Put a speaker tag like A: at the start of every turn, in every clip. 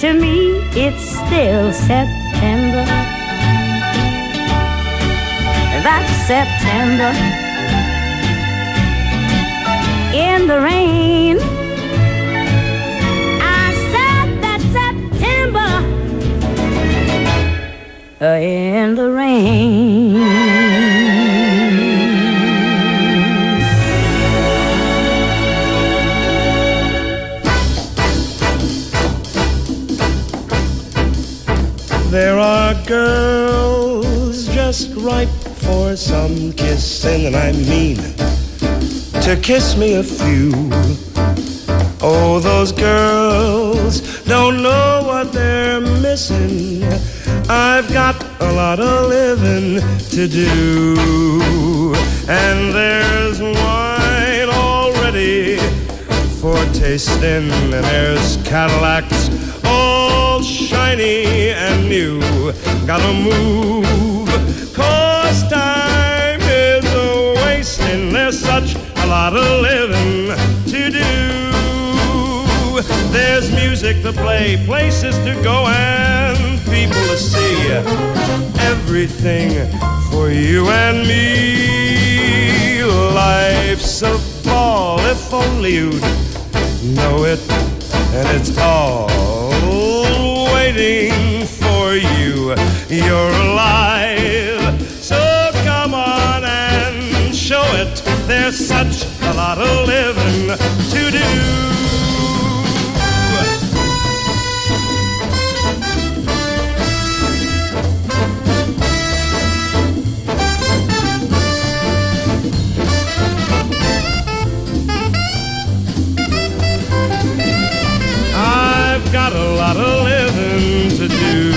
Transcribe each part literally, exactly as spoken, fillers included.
A: To me, it's still September. That's September. In the rain, I said that's September. Uh, in the rain.
B: There are girls just ripe for some kissing, and I mean to kiss me a few. Oh, those girls don't know what they're missing. I've got a lot of living to do, and there's wine already for tasting, and there's Cadillacs all shiny and new. Gotta move, 'cause time is a-wasting. There's such a lot of living to do. There's music to play, places to go, and people to see. Everything for you and me. Life's a ball, if only you'd know it. And it's all waiting for you. You're alive, so come on and show it. There's such a lot of living to do. I've got a lot of living to do.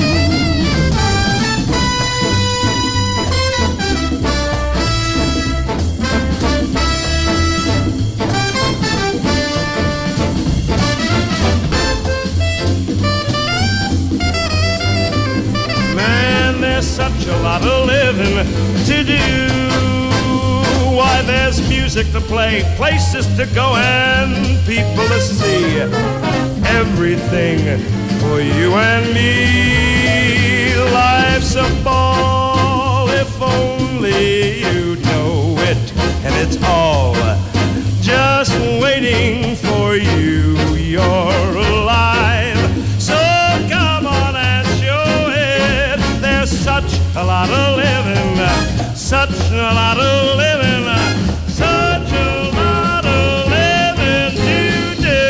B: Man, there's such a lot of living to do. Why, there's music to play, places to go, and people to see. Everything for you and me. Life's a ball, if only you know it. And it's all just waiting for you. You're alive, so come on and show it. There's such a lot of living, such a lot of living, such a lot of living to do.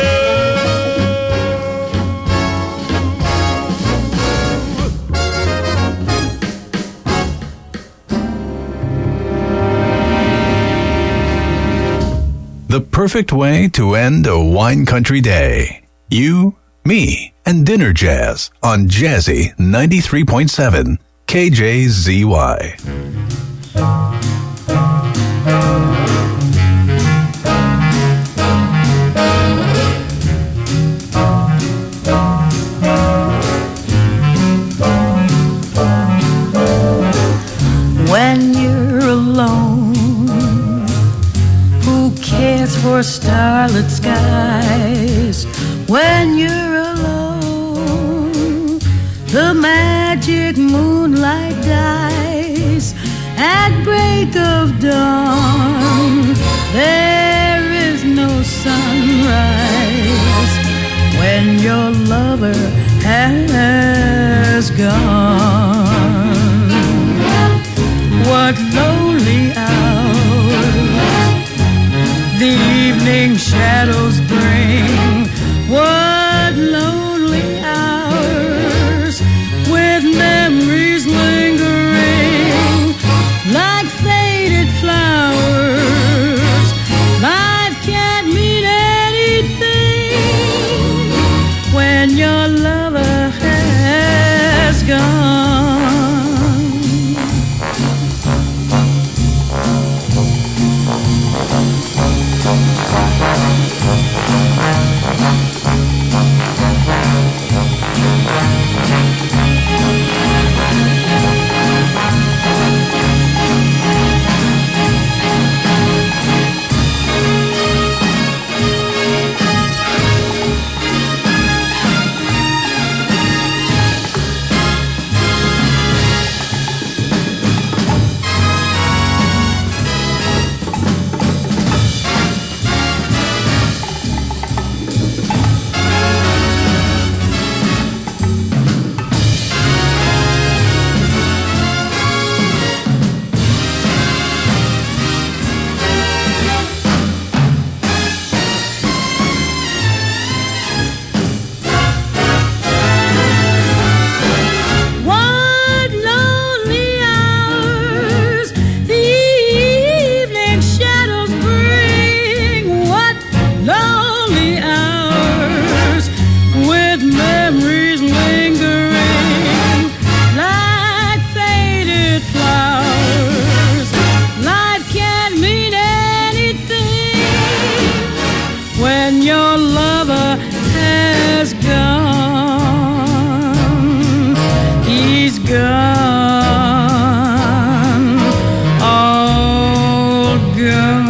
C: The perfect way to end a wine country day. You, me, and dinner jazz on Jazzy ninety-three point seven K J Z Y.
D: When you're alone, who cares for starlit skies? When you're alone, the magic moonlight dies. At break of dawn, there is no sunrise. When your lover has gone, what lonely hours the evening shadows bring. What lonely hours with memories lingering like faded flowers. Life can't mean anything when your lover has gone. your lover has gone. He's gone, all gone.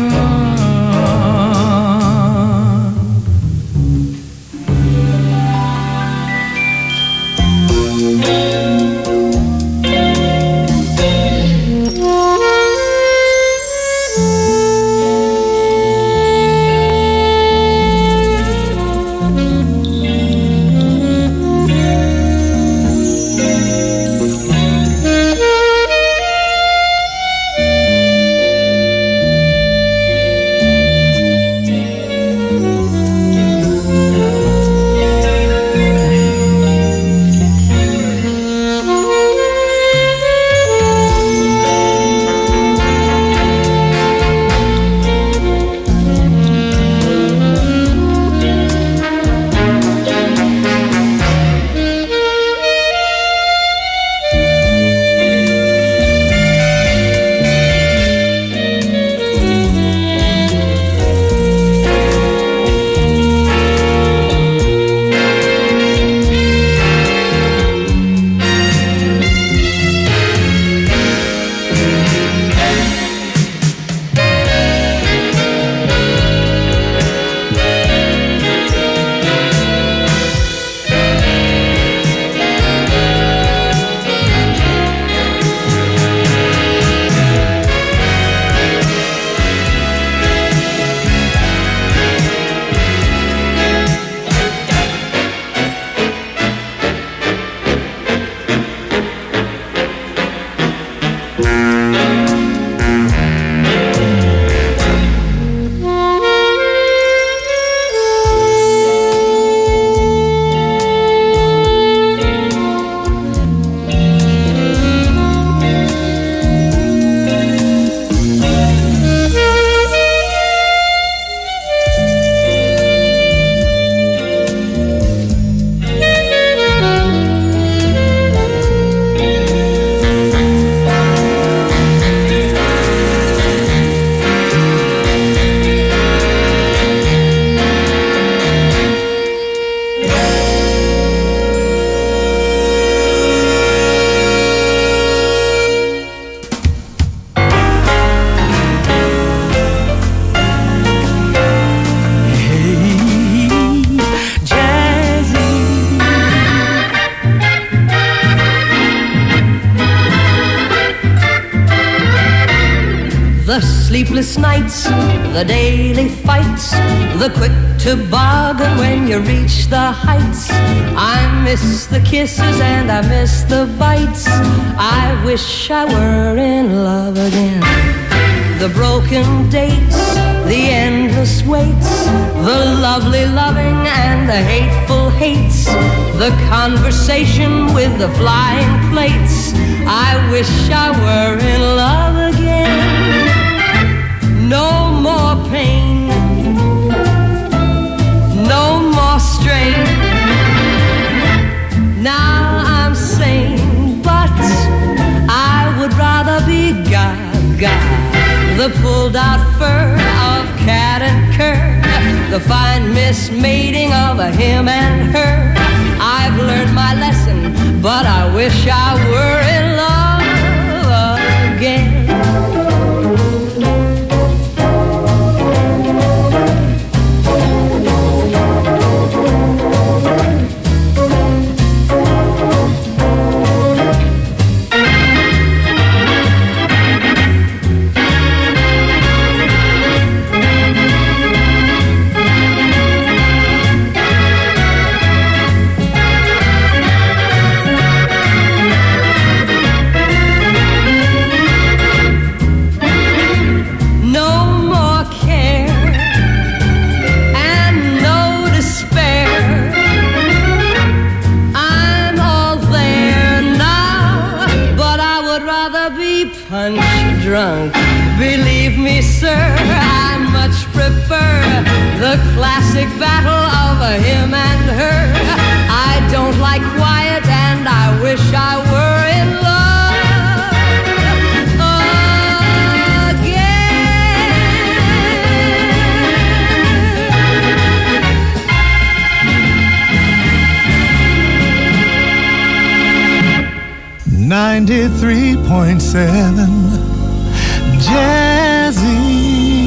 E: Sleepless nights, the daily fights, the quick toboggan when you reach the heights. I miss the kisses and I miss the bites. I wish I were in love again. The broken dates, the endless waits, the lovely loving and the hateful hates, the conversation with the flying plates. I wish I were in love again. No more pain, no more strain. Now I'm sane, but I would rather be Gaga, the pulled out fur of cat and cur, the fine mismating of a him and her. I've learned my lesson, but I wish I were in love again. Drunk. Believe me, sir, I much prefer the classic battle of a him and her. I don't like quiet and I wish I were in love again.
F: ninety-three point seven Jazzy.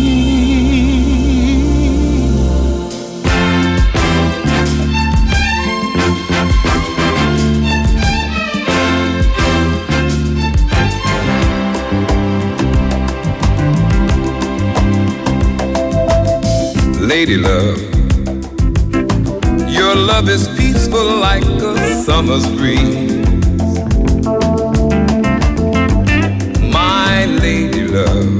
G: Lady love, your love is peaceful like a summer's breeze. My lady love,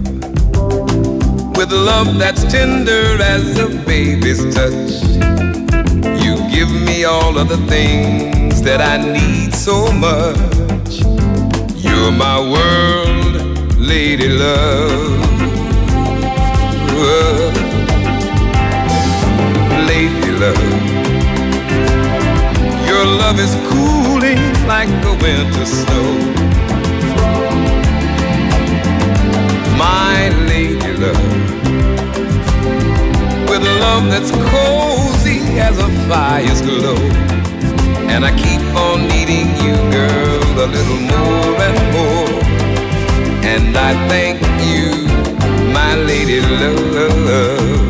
G: with love that's tender as a baby's touch, you give me all of the things that I need so much. You're my world, lady love. Lady love, your love is cooling like the winter snow. My lady love, with love that's cozy as a fire's glow. And I keep on needing you, girl, a little more and more. And I thank you, my lady love.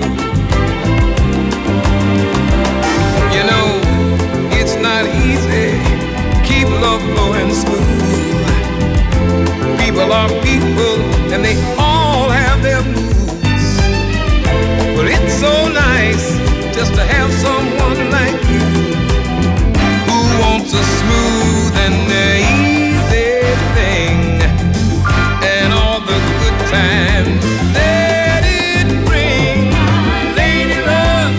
G: You know, it's not easy, keep love flowing smooth. People are people, and they all have their moods. But it's so nice just to have someone like you, who wants a smooth and easy thing, and all the good times that it brings. Lady love,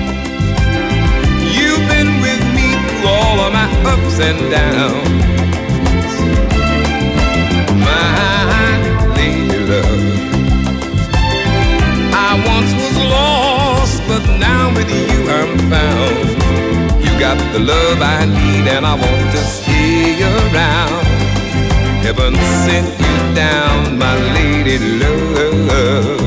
G: you've been with me through all of my ups and downs. My lady love, I once was lost, but now with you I'm found. You got the love I need, and I want to stay around. Heaven sent you down, my lady love.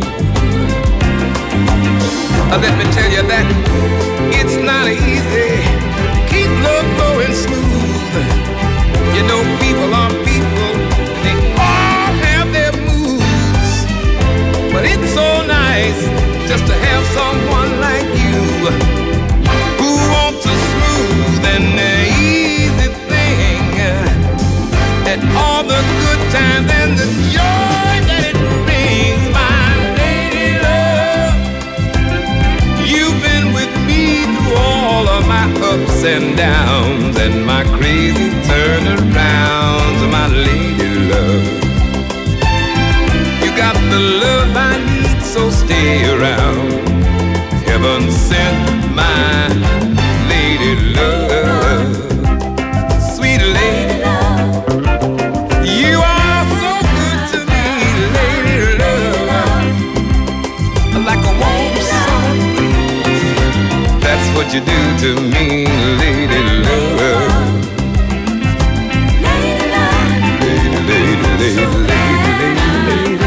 G: Uh, let me tell you that it's not easy. Keep love flowing smooth. You know, people are people, and they all have their moods. But it's so nice just to have someone like you, who wants a smooth and easy thing, and all the good times and the joy that it brings. My lady love, you've been with me through all of my ups and downs and my crazy turnarounds. My lady love, you got the love I need, so stay around. Heaven sent my lady love. Sweet lady love, you are so good to me, lady love. Like a warm sun breeze, that's what you do to me, lady love. Lady, lady, lady, lady, lady, lady,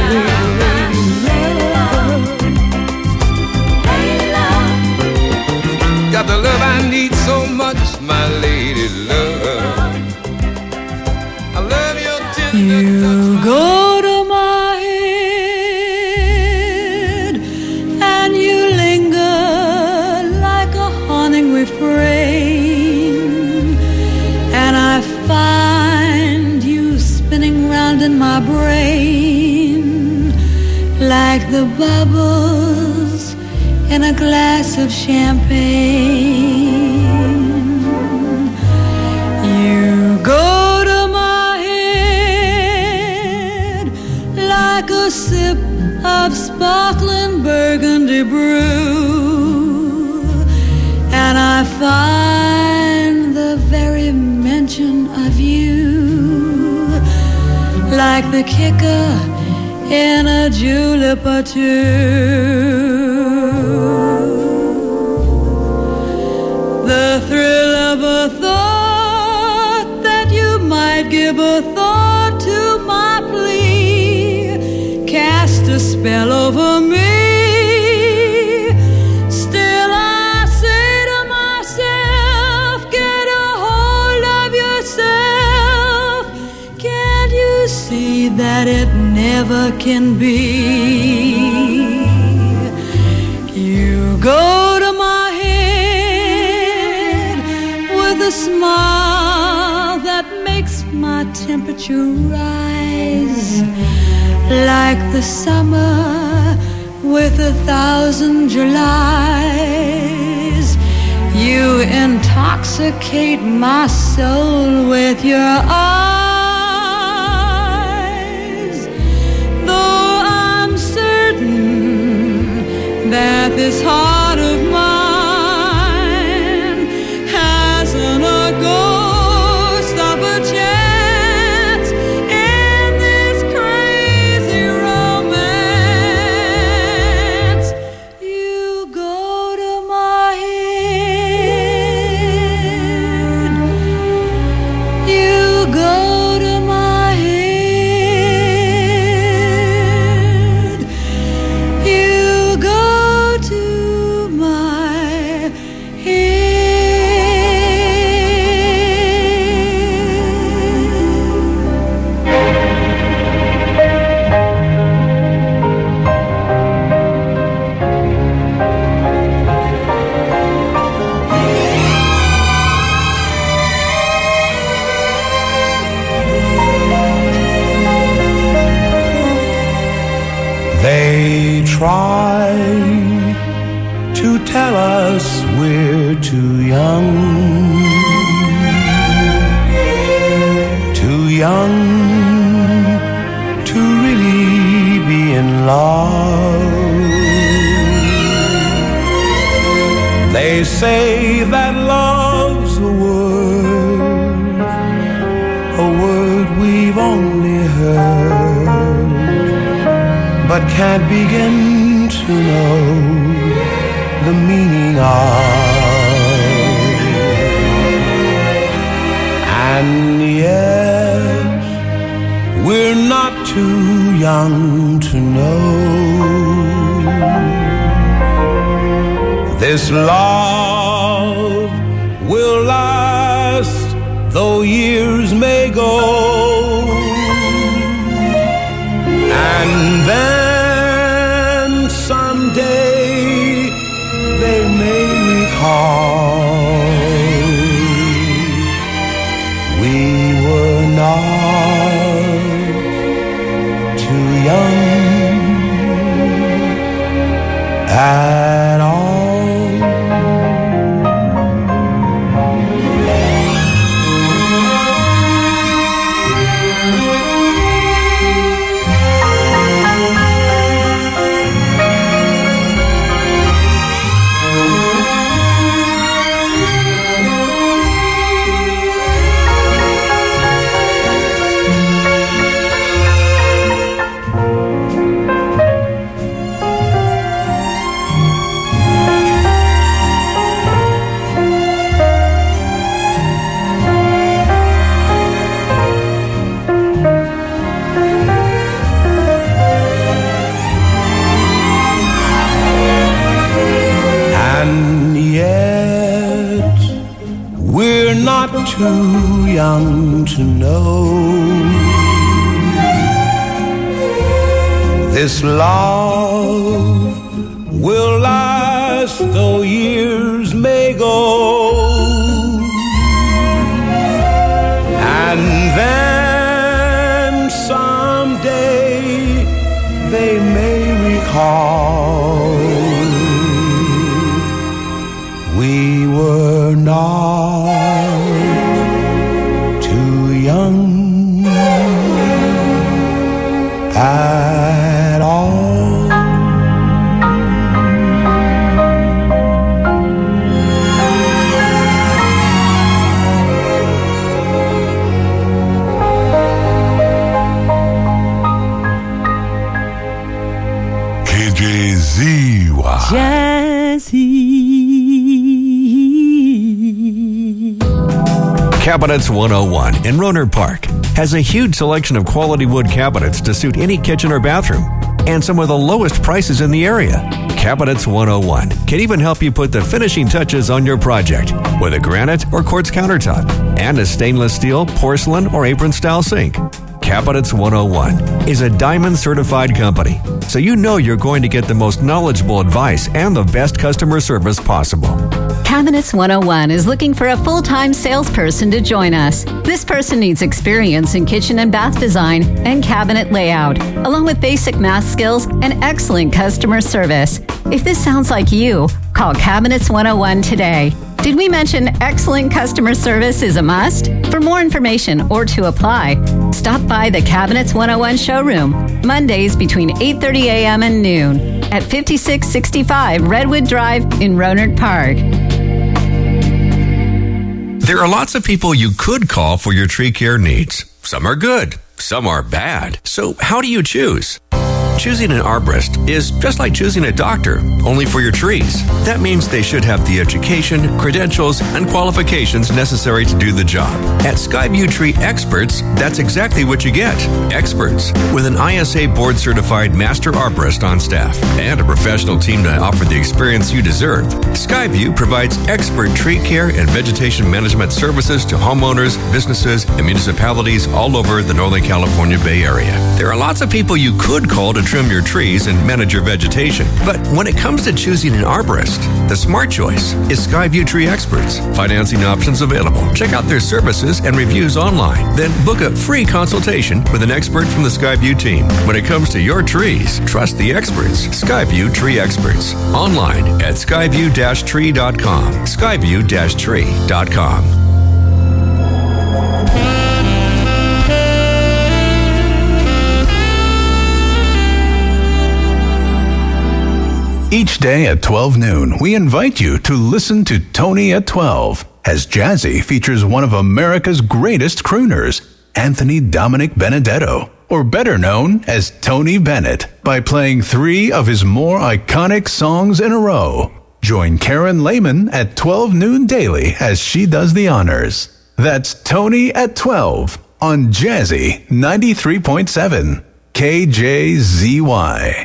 G: lady. Got the love I need so much, my lady love. I love your tender
D: You go to my head and you linger like a haunting refrain, and I find you spinning round in my brain like the bubbles in a glass of champagne. You go to my head like a sip of sparkling burgundy brew, and I find the very mention of you like the kicker in a julep or two. The thrill of a thought that you might give a thought to my plea cast a spell over me. Still I say to myself, get a hold of yourself can be. You go to my head with a smile that makes my temperature rise, like the summer with a thousand Julys. You intoxicate my soul with your eyes. Though I'm certain that this heart of mine hasn't a ghost of a chance in this crazy romance. You go to my head. You go to my head. You go to my head.
F: They try to tell us we're too young, too young to really be in love. They say that love's a word, a word we've only heard, but can't begin to know the meaning of. And yet we're not too young to know this love will last though years may go. And then someday they may recall we were not too young at all. And yet we're not too young to know this love will last though years may go. And then someday they may recall we were not too young at all.
C: K J Z Y.
A: Jazzy.
H: Cabinets one oh one in Rohnert Park has a huge selection of quality wood cabinets to suit any kitchen or bathroom, and some of the lowest prices in the area. Cabinets one oh one can even help you put the finishing touches on your project with a granite or quartz countertop and a stainless steel, porcelain, or apron-style sink. Cabinets one oh one is a diamond certified company, so you know you're going to get the most knowledgeable advice and the best customer service possible.
I: Cabinets one oh one is looking for a full-time salesperson to join us. This person needs experience in kitchen and bath design and cabinet layout, along with basic math skills and excellent customer service. If this sounds like you, call Cabinets one oh one today. Did we mention excellent customer service is a must? For more information or to apply, stop by the Cabinets one oh one showroom, Mondays between eight thirty a.m. and noon at fifty-six sixty-five Redwood Drive in Rohnert Park.
H: There are lots of people you could call for your tree care needs. Some are good, some are bad. So how do you choose? Choosing an arborist is just like choosing a doctor, only for your trees. That means they should have the education, credentials, and qualifications necessary to do the job. At Skyview Tree Experts, that's exactly what you get. Experts, with an I S A board-certified master arborist on staff and a professional team to offer the experience you deserve. Skyview provides expert tree care and vegetation management services to homeowners, businesses, and municipalities all over the Northern California Bay Area. There are lots of people you could call to trim your trees and manage your vegetation. But when it comes to choosing an arborist, the smart choice is Skyview Tree Experts. Financing options available. Check out their services and reviews online. Then book a free consultation with an expert from the Skyview team. When it comes to your trees, trust the experts. Skyview Tree Experts. Online at skyview dash tree dot com. skyview dash tree dot com.
C: Each day at twelve noon, we invite you to listen to Tony at twelve, as Jazzy features one of America's greatest crooners, Anthony Dominic Benedetto, or better known as Tony Bennett, by playing three of his more iconic songs in a row. Join Karen Lehman at twelve noon daily as she does the honors. That's Tony at twelve on Jazzy ninety-three point seven K J Z Y.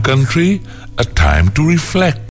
J: country, a time to reflect.